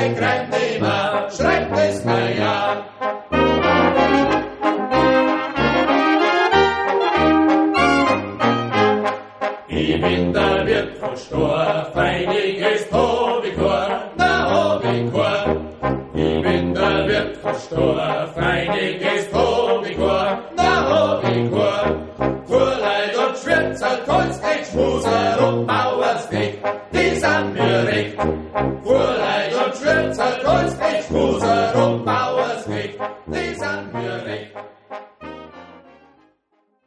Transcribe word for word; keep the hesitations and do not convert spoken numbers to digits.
bei Grandima, schreibt es na ja. Im Winter wird von Stor feiniges Hobbychor, na Hobbychor. Im Winter wird von Stor feiniges Hobbychor, na Hobbychor. Fuhrleid und Schwürzer, Kolsteck, Schmuser und Bauersweg, die sind mir recht. Fuhrleid und Schwürzer, Kolsteck, Schmuser und